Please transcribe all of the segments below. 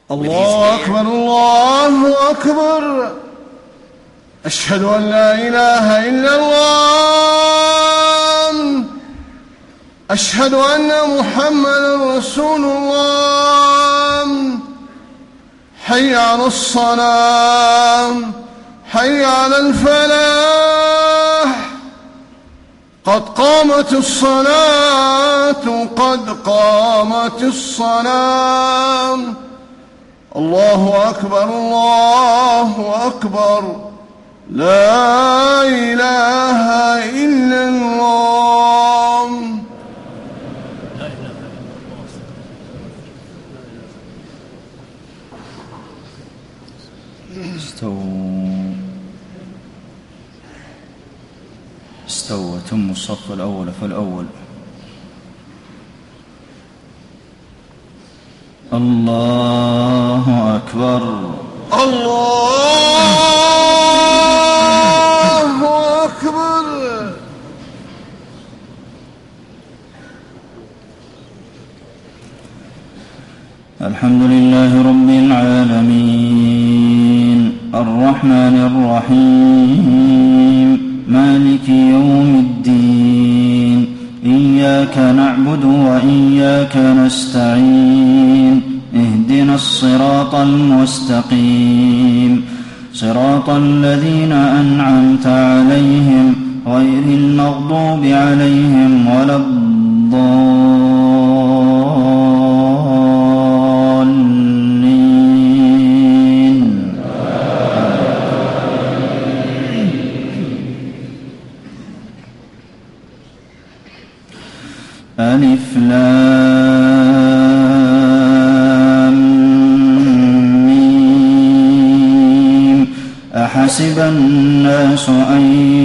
الله أكبر الله أكبر. أشهد أن لا إله إلا الله. أشهد أن محمدا رسول الله. حي على الصلاة، حي على الفلاح. قد قامت الصلاة، قد قامت الصلاة. الله أكبر الله أكبر. لا إله إلا الله. استووا تم الصف الأول فالأول. الله أكبر الله أكبر. الحمد لله رب العالمين الرحمن الرحيم مالك يوم الدين. إياك نعبد وإياك نستعين. اهدنا الصراط المستقيم صراط الذين أنعمت عليهم غير المغضوب عليهم ولا الضالين. ألف لام ميم. أحسب الناس أن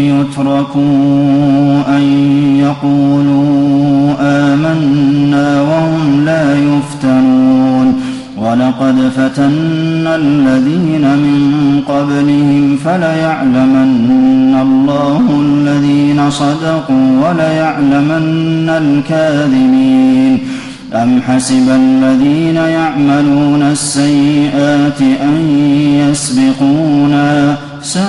يتركوا أن يقولوا آمنا وهم لا يفتنون. ولقد فتنا الذين من قبلهم فليعلمن الله الذين صدقوا وليعلمن الكاذبين. أم حسب الذين يعملون السيئات أن يسبقونا ساء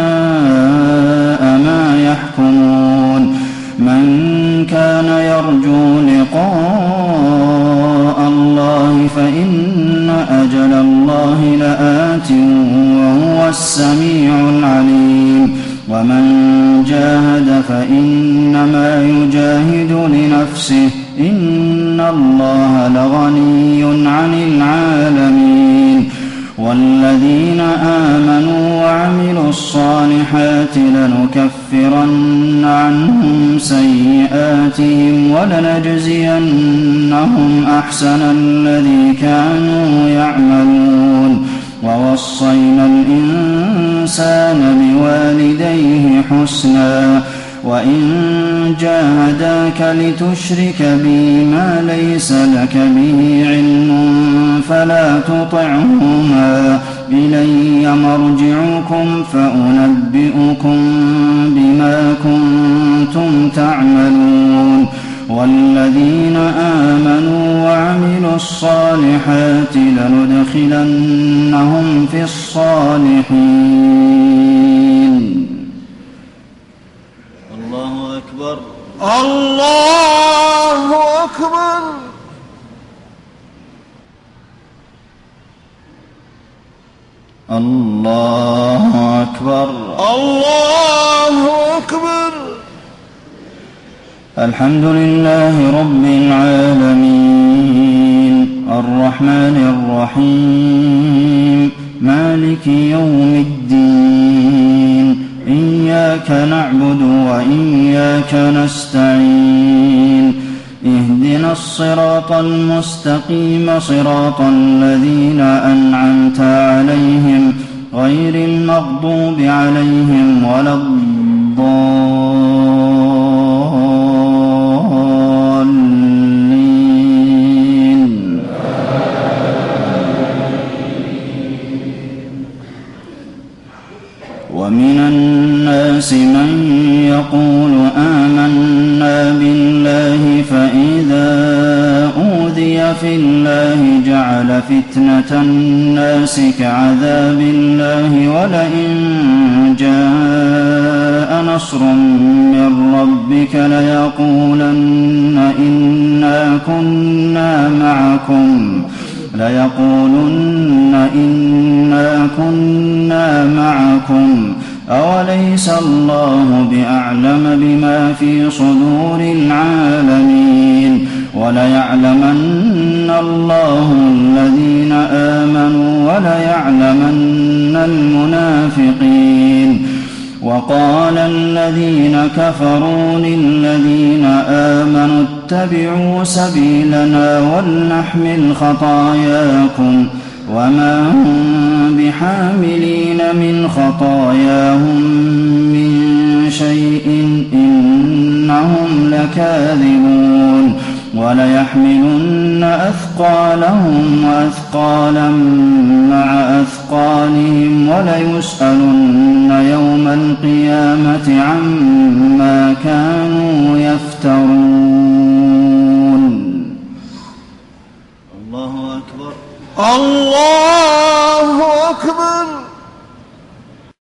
ما يحكمون. من كان يرجو لقاء الله فإن أجل الله لآت وهو السميع العليم. ومن جاهد فإنما يجاهد لنفسه إن الله لغني عن العالمين. والذين آمنوا وعملوا الصالحات لنكفرن عنهم سيئاتهم ولنجزينهم أحسن الذي كانوا يعملون. ووصينا الإنسان بوالديه حسنا وإن جاهداك لتشرك بي ما ليس لك به علم فلا تطعهما. إلي مرجعكم فأنبئكم بما كنتم تعملون. والذين آمنوا وعملوا الصالحات لندخلنهم في الصالحين. الله أكبر الله أكبر. الله أكبر الله أكبر. الحمد لله رب العالمين الرحمن الرحيم مالك يوم الدين. إياك نعبد وإياك نستعين. اهدنا الصراط المستقيم صراط الذين أنعمت عليهم غير المغضوب عليهم ولا الضالين. ومن الناس من يقول آمنا بالله فإذا أوذي في الله جعل فتنة الناس كعذاب الله ولئن جاء نصر من ربك ليقولن إنا كنا معكم أوليس الله بأعلم بما في صدور العالمين وليعلمن الله الذين آمنوا وليعلمن المنافقين وقال الذين كفروا للذين آمنوا اتبعوا سبيلنا ولنحمل خطاياكم وما هم بحاملين من خطاياهم من شيء إنهم لكاذبون وليحملن أثقالهم وأثقالا مع أثقالهم وليسألن يوم القيامة عما كانوا يفترون. الله أكبر. الله أكبر.